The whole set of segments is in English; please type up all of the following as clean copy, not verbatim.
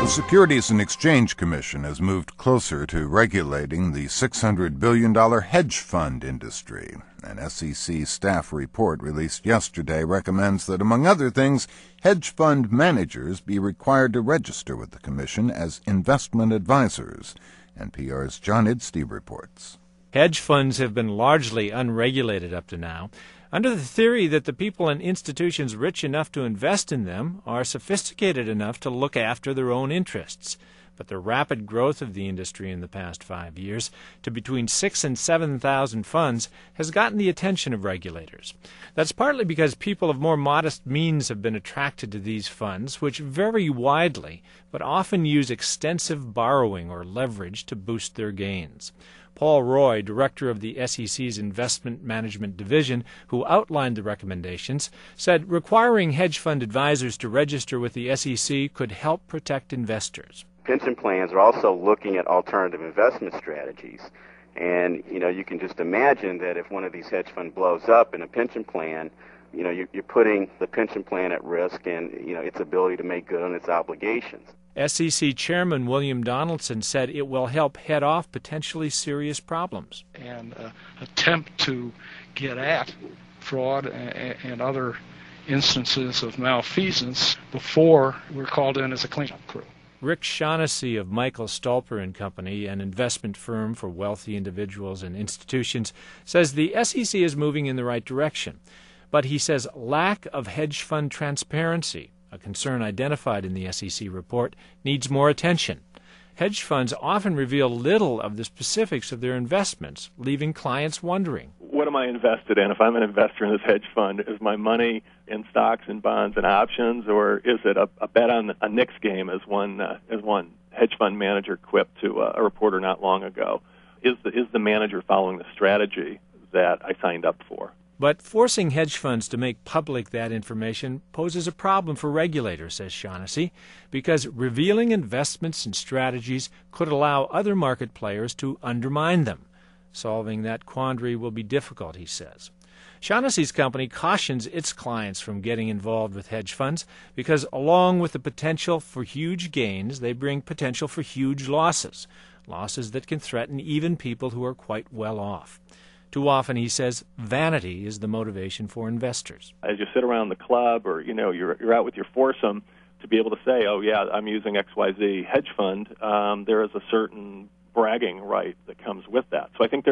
Securities and Exchange Commission has moved closer to regulating the $600 billion hedge fund industry. An SEC staff report released yesterday recommends that, among other things, hedge fund managers be required to register with the Commission as investment advisors. NPR's John Idstey reports. Hedge funds have been largely unregulated up to now, under the theory that the people and institutions rich enough to invest in them are sophisticated enough to look after their own interests. But the rapid growth of the industry in the past 5 years to between 6,000 and 7,000 funds has gotten the attention of regulators. That's partly because people of more modest means have been attracted to these funds, which vary widely, but often use extensive borrowing or leverage to boost their gains. Paul Roy, director of the SEC's Investment Management Division, who outlined the recommendations, said requiring hedge fund advisors to register with the SEC could help protect investors. Pension plans are also looking at alternative investment strategies. And, you can just imagine that if one of these hedge funds blows up in a pension plan, you're putting the pension plan at risk and, its ability to make good on its obligations. SEC Chairman William Donaldson said it will help head off potentially serious problems. And attempt to get at fraud and other instances of malfeasance before we're called in as a cleanup crew. Rick Shaughnessy of Michael Stolper and Company, an investment firm for wealthy individuals and institutions, says the SEC is moving in the right direction. But he says lack of hedge fund transparency, a concern identified in the SEC report, needs more attention. Hedge funds often reveal little of the specifics of their investments, leaving clients wondering. What am I invested in? If I'm an investor in this hedge fund, is my money in stocks and bonds and options, or is it a bet on a Knicks game, as one hedge fund manager quipped to a reporter not long ago? Is the manager following the strategy that I signed up for? But forcing hedge funds to make public that information poses a problem for regulators, says Shaughnessy, because revealing investments and strategies could allow other market players to undermine them. Solving that quandary will be difficult, he says. Shaughnessy's company cautions its clients from getting involved with hedge funds because along with the potential for huge gains, they bring potential for huge losses that can threaten even people who are quite well off. Too often, he says, vanity is the motivation for investors. As you sit around the club or, you're out with your foursome, to be able to say, oh, yeah, I'm using XYZ hedge fund, there is a certain bragging right that comes with that. So I think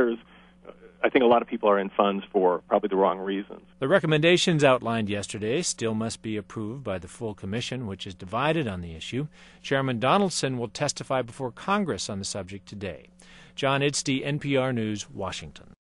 a lot of people are in funds for probably the wrong reasons. The recommendations outlined yesterday still must be approved by the full commission, which is divided on the issue. Chairman Donaldson will testify before Congress on the subject today. John Idstey, NPR News, Washington.